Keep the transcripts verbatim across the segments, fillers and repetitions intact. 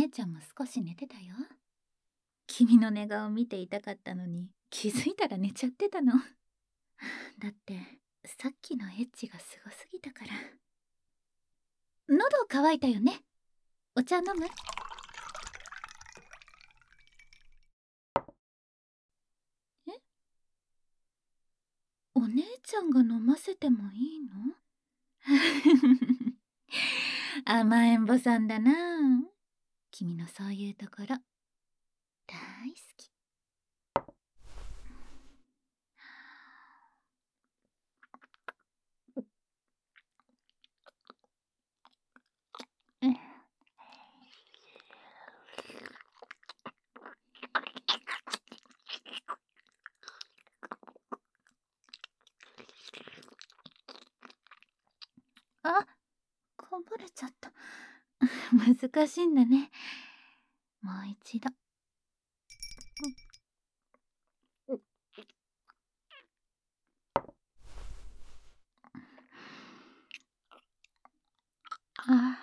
姉ちゃんも少し寝てたよ。君の寝顔見ていたかったのに、気づいたら寝ちゃってたの。だって、さっきのエッチがすごすぎたから。喉乾いたよね。お茶飲む？え？お姉ちゃんが飲ませてもいいの？甘えん坊さんだな。君のそういうところ大好き。あ、こぼれちゃった。難しいんだね。もう一度。あ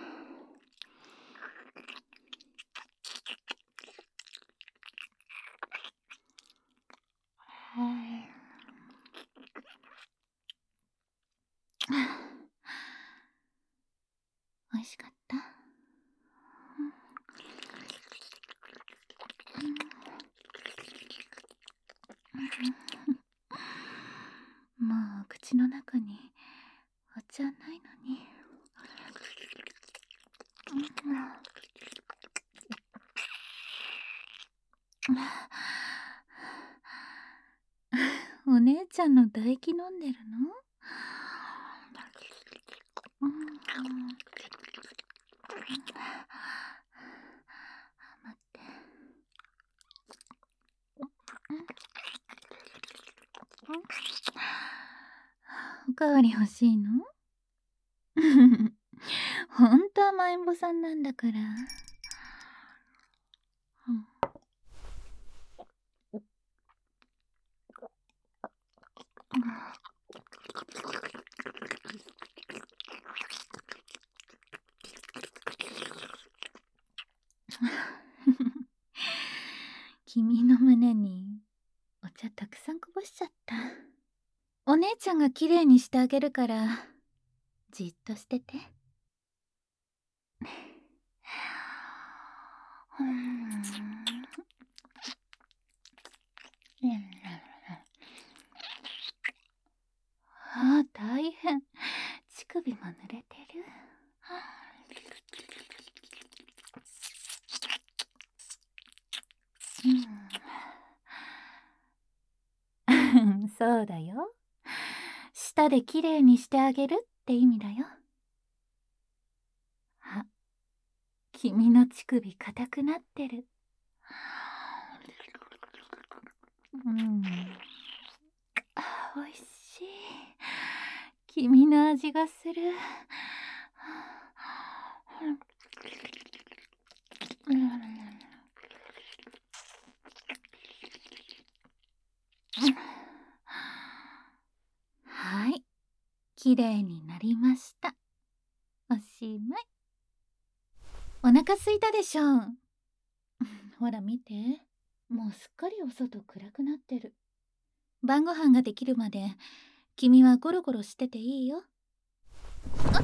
はい美味しかった。もう口の中にお茶ないのに。お姉ちゃんの唾液飲んでるの？うん、待って。おかわり欲しいの？ほんと甘えん坊さんなんだから。うん君の胸にお茶たくさんこぼしちゃった。お姉ちゃんがきれいにしてあげるからじっとしてて。ああ、大変。乳首も濡れてる。うん、そうだよ。舌できれいにしてあげるって意味だよ。あ、君の乳首硬くなってる。うん、おいしい。君の味がする。はい、きれいになりました。おしまい。お腹すいたでしょ。ほら見て、もうすっかりお外暗くなってる。晩ご飯ができるまで君はゴロゴロしてていいよ。あ、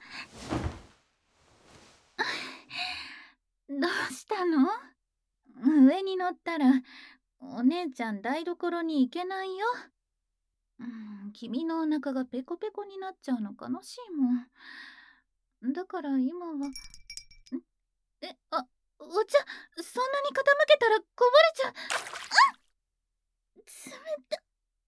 どうしたの？上に乗ったらお姉ちゃん台所に行けないよ。うん、君のお腹がペコペコになっちゃうの悲しいもん。だから今は、んえ、あ、お茶、そんなに傾けたらこぼれちゃう。冷た。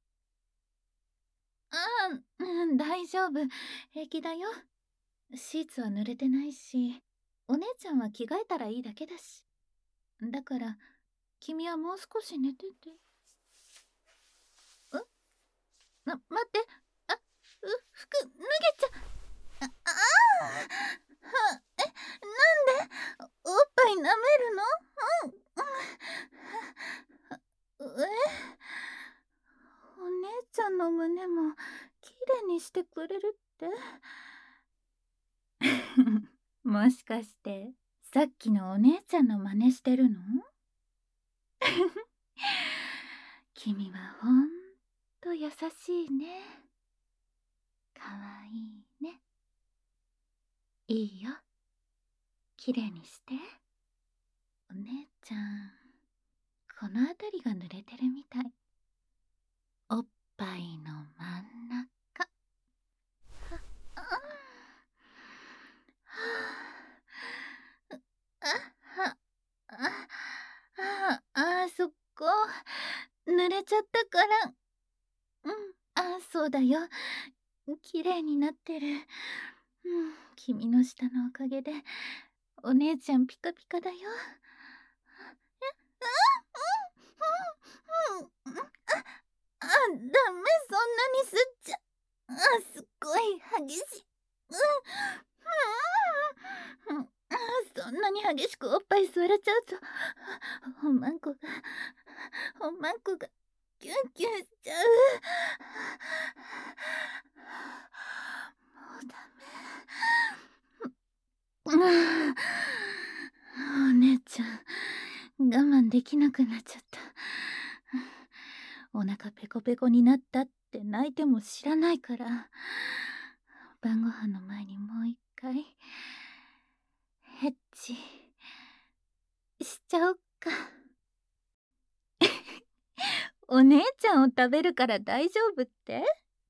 ああ、うん、大丈夫。平気だよ。シーツは濡れてないし、お姉ちゃんは着替えたらいいだけだし。だから、君はもう少し寝てて。んな、待って。あ、う、服脱げちゃ。あ、ああ、は、え、なんでおっぱい舐めるの？うん、うん、え、お姉ちゃんの胸もきれいにしてくれるって？もしかしてさっきのお姉ちゃんの真似してるの？君はほんと優しいね。かわいいね。いいよ。きれいにして。お姉ちゃん、この辺りが濡れてるみたい。おっぱいの真ん中。は、ああ、は、あ、あ、あ、そこ、濡れちゃったから。うん、あ、そうだよ。きれいになってる。うん、君の舌のおかげで、お姉ちゃんピカピカだよ。うん、うん、うん、うん、あ、あ、ダメ、そんなに吸っちゃ。あ、すっごい激しい。うん、うん、うん、あ、そんなに激しくおっぱい吸われちゃうと、おまんこが、おまんこが、キュンキュンしちゃう。もうダメ。うん、お姉ちゃん、我慢できなくなっちゃった。お腹ペコペコになったって泣いても知らないから、晩ご飯の前にもう一回ヘッチしちゃおっか。お姉ちゃんを食べるから大丈夫って？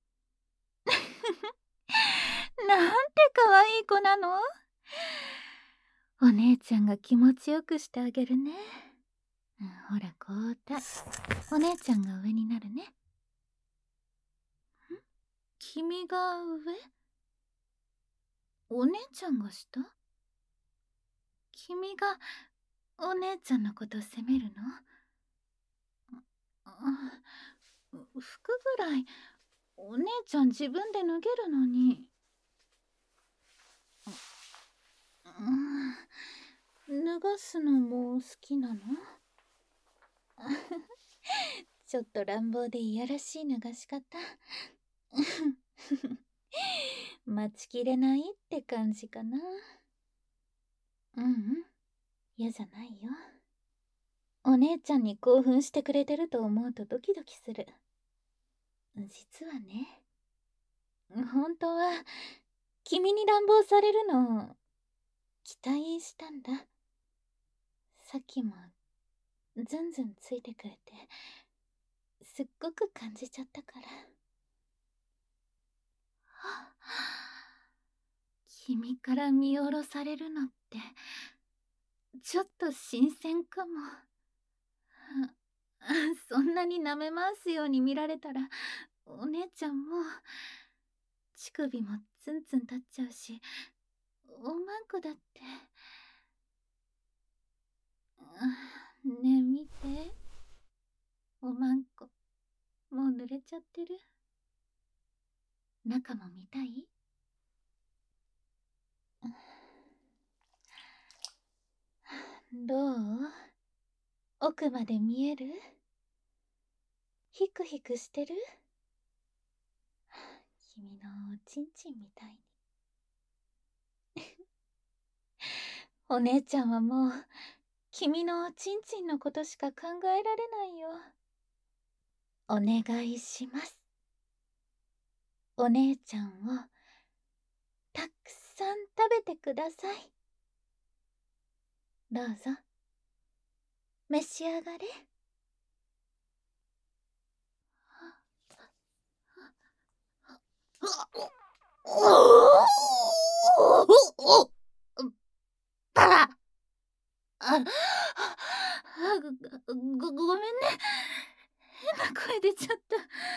なんて可愛い子なの。お姉ちゃんが気持ちよくしてあげるね。うん、ほら交代。お姉ちゃんが上になるね。ん？君が上？お姉ちゃんが下？君がお姉ちゃんのこと責めるの？あ、服ぐらいお姉ちゃん自分で脱げるのに。うん、脱がすのも好きなの？ちょっと乱暴でいやらしい脱がし方。待ちきれないって感じかな。うんうん、嫌じゃないよ。お姉ちゃんに興奮してくれてると思うとドキドキする。実はね、本当は君に乱暴されるの期待したんだ。さっきもずんずんついてくれてすっごく感じちゃったから。君から見下ろされるのってちょっと新鮮かも。そんなに舐め回すように見られたらお姉ちゃんも乳首もツンツン立っちゃうし、おまんこだって。ねえ見て、おまんこもう濡れちゃってる。中も見たい？どう？奥まで見える？ヒクヒクしてる？君のおちんちんみたいに。お姉ちゃんはもう君のおちんちんのことしか考えられないよ。お願いします。お姉ちゃんをたくさん食べてください。どうぞ召し上がれ。バラ。あ、ご、ごめんね。変な声出ちゃった。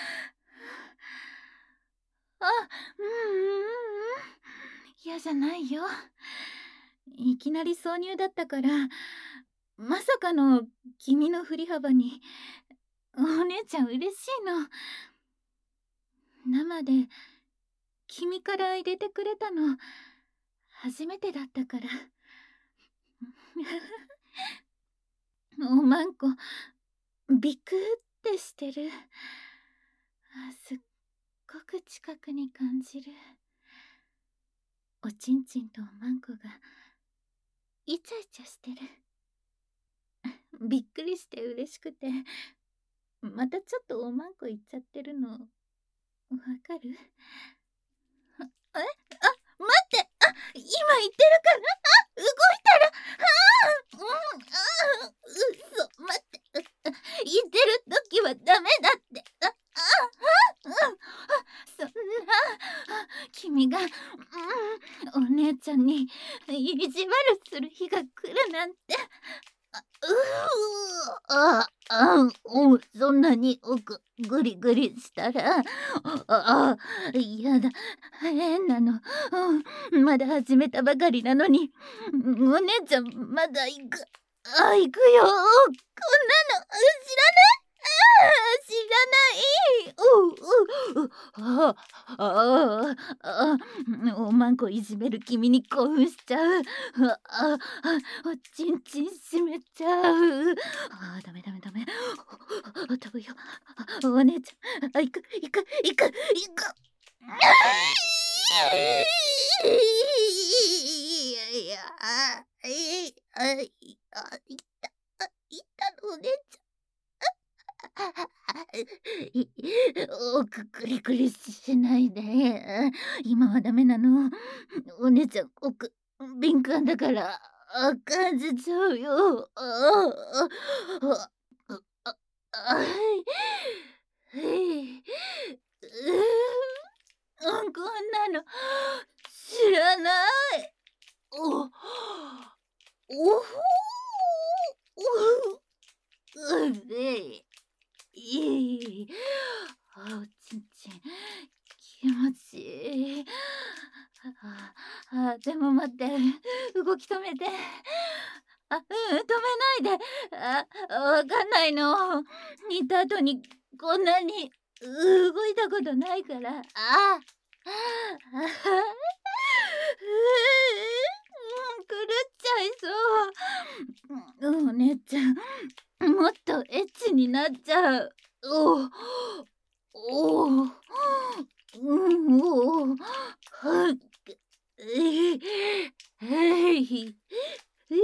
あ、うんうんうん。嫌じゃないよ。いきなり挿入だったから、まさかの君の振り幅に、お姉ちゃん嬉しいの。生で君から入れてくれたの初めてだったから。おまんこビクってしてる。すっごく近くに感じる。おちんちんとおまんこがイチャイチャしてる。びっくりして嬉しくて、またちょっとおまんこ言っちゃってるの、わかる？え、あ、待って、あ、今言ってるから、あ、動いたら、あー、うん、あー、嘘、待って、言ってる時はダメだって、あ、あ、あ、うん、あ、そんな、君が、うん、お姉ちゃんに意地悪する日が来るなんて、あ、うああ、お、そんなに奥ぐりぐりしたら、ああ、やだ、変なの。うん、まだ始めたばかりなのに、お姉ちゃんまだ行く、あ、行くよ。こんなの知らない。ああ、知らない。ううう、ああ、ああ、おまんこいじめる君に興奮しちゃう。ああ、おちんちんしめちゃう。ああ、ダメダメダメ。飛ぶよ。お姉ちゃん、あ、行く行く行く行く。いやいや、あ、いあ、いあ、いた、あ、いたのお姉ちゃん。いおくくりくりしないで。今はダメなの。お姉ちゃん、奥、敏感だから、あ、感じちゃうよ。ああ、あ、あ、あ、あ、はい。はい。うーん、こんなの知らない。おおおほお、うね。いい。あ、おちんちん、気持ちいい。ああ、でも待って、動き止めて。あ、うん、止めないで。あ、わかんないの。煮た後にこんなに動いたことないから。ああ。ああ。うん、狂っちゃいそう。うん、お姉ちゃん、もっとエッチになっちゃう。おお。おお。うん、おお。はっ、ええ、えい。え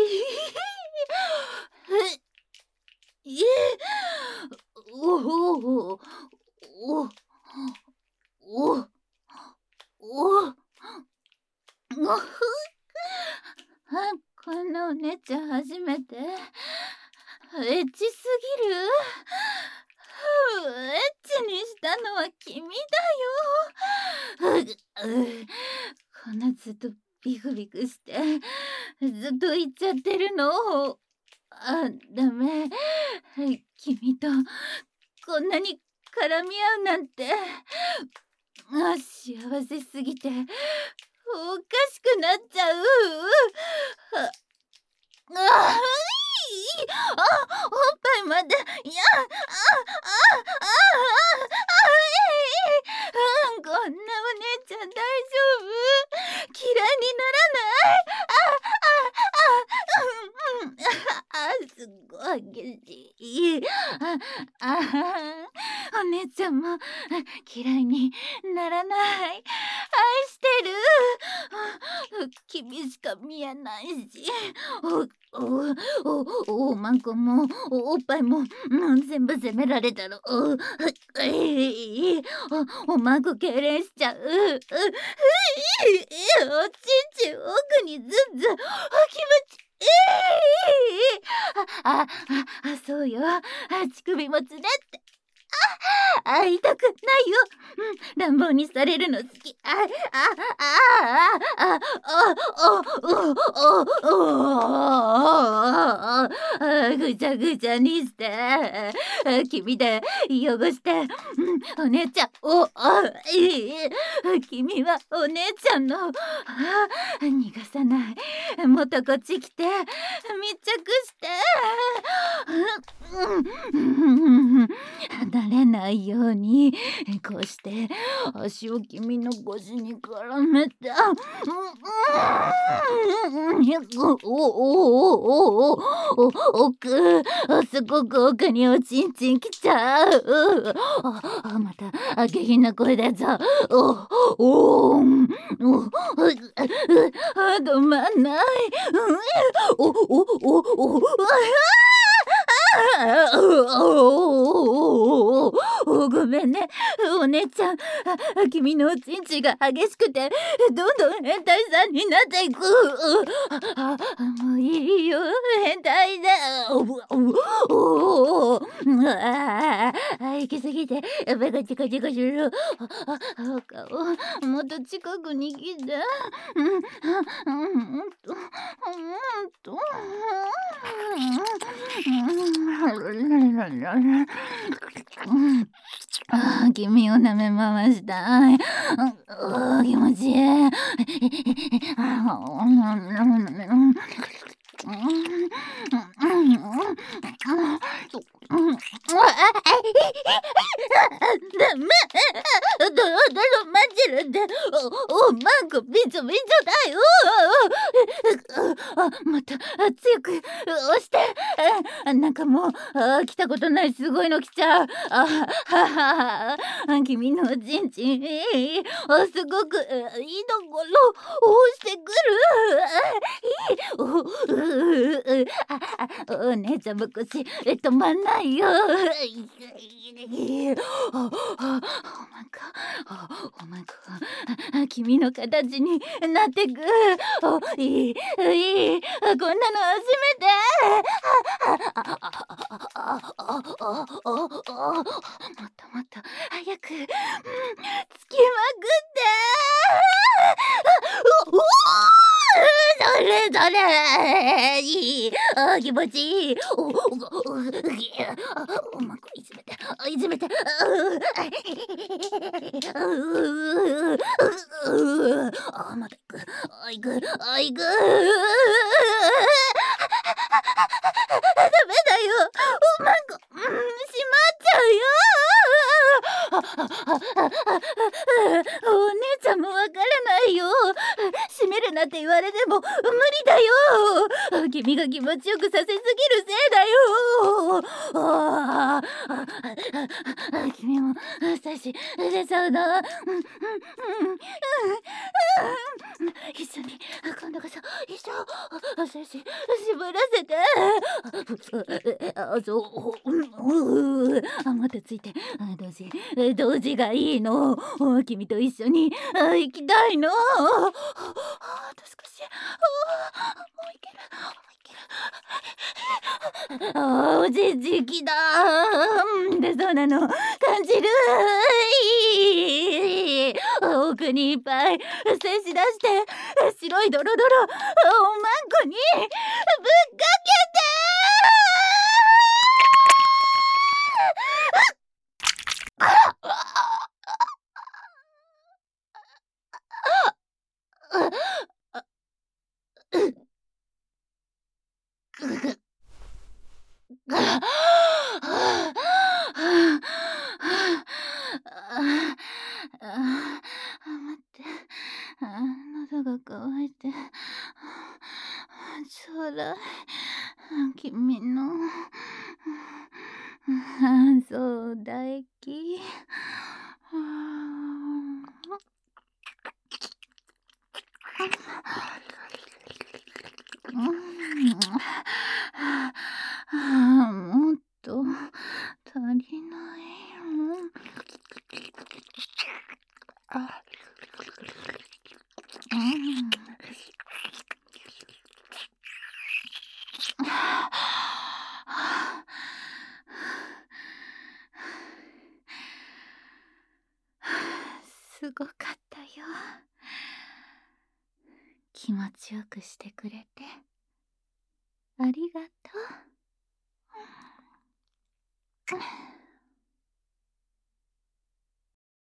え。ええ。おお。おお。おお。おふ。あ、こんなお姉ちゃん初めて。エッチすぎる。ふう、エッチにしたのは君だよ。うう、こんなずっとビクビクしてずっと言っちゃってるの。あ、ダメ。君とこんなに絡み合うなんて。あ、幸せすぎておかしくなっちゃう。あ、あい、あ、おっぱいまで、いや、あ、あ、あ、あ、あ、い、うん、こんなお姉ちゃん大丈夫？嫌いにならない？あ、あ、あ、うん、うん、あ、すごい激しい。あ、あ、お姉ちゃんも嫌いにならない。愛してる。君しか見えないし。おおおまんこもおっぱいも、うん、全部責められたら、おええ、おまんこ痙攣しちゃう。う、ふい、おちんちん奥にずんずん、あ、気持ちいい。あああ、そうよ。あ、乳首もつれって。あ、あ、痛くないよ。うん、乱暴にされるの好き。あ、あ、あ、あ、あ、あ、お、お、お、お、あ、ぐちゃぐちゃにして、君で汚して、うん、お姉ちゃん、お、あ、いい、君はお姉ちゃんの、あ、逃がさない。もっとこっち来て、密着して。 うん、離れないようにこうして足を君の腰に絡めて、おおおおおお奥、すごく奥におちんちんきちゃう。ああ、また下品な声だぞ。おおんおうあ止まんない。おおおおおあおおごめんね、お姉ちゃん。君のおちんちんが激しくてどんどん変態さんになっていく。あもういいよ、変態だ。おおあ行き過ぎて目がチカチカする。顔もっと近くに来て。うんうんとうんとああ、君を舐め回したい。ああ、気持ちいい。ダメ。ドロドロ混じるんで、お、おまんこびちょびちょだよ。あ、また強く押して。なんかもうあ来たことないすごいの来ちゃう。あははは君のおちんちんあすごくいいところ押してくる。おうああお姉ちゃんも腰止まんないよ。ああおまんかおまんか君の形になってく。おいいいいこんなの初めて。もっともっと早くつきまくって。おおそれそれいいあ気持ちいい。おおおまんこいじめていじめて。あまだいくあいくあいく。ダメだよ、おまんこ、うん、しまっちゃうよ。お姉ちゃんもわからないよ。閉めるなって言われても無理だよ。君が気持ちよくさせすぎるせいだよ。ああ君も最初出ちゃうな。一緒に今度こそ一緒最初絞らせて。あそうあまたついて同時同時がいいの。君と一緒に行きたいの。あと少しもういけるあおじじきだでそうなの感じる。いい奥にいっぱい精子出して白いドロドロおまんこにぶっかけて。待って、喉が渇いてちょうだい。君のそう唾液。もっと足りない。あすごかったよ。気持ちよくしてくれてありがとう。